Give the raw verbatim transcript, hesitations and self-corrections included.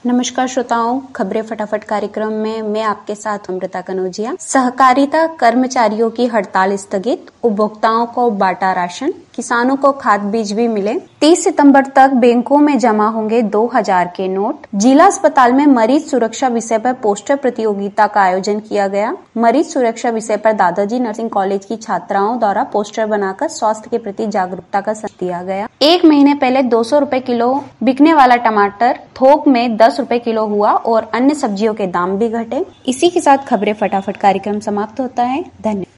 नमस्कार श्रोताओं, खबरें फटाफट कार्यक्रम में मैं आपके साथ अमृता कनौजिया। सहकारिता कर्मचारियों की हड़ताल स्थगित, उपभोक्ताओं को बांटा राशन, किसानों को खाद बीज भी मिले। तीस सितंबर तक बैंकों में जमा होंगे दो हज़ार के नोट। जिला अस्पताल में मरीज सुरक्षा विषय पर पोस्टर प्रतियोगिता का आयोजन किया गया। मरीज सुरक्षा विषय पर दादाजी नर्सिंग कॉलेज की छात्राओं द्वारा पोस्टर बनाकर स्वास्थ्य के प्रति जागरूकता का संदेश दिया गया। एक महीने पहले दो सौ रुपए किलो बिकने वाला टमाटर थोक में दस रुपए किलो हुआ और अन्य सब्जियों के दाम भी घटे। इसी के साथ खबरें फटाफट कार्यक्रम समाप्त होता है। धन्यवाद।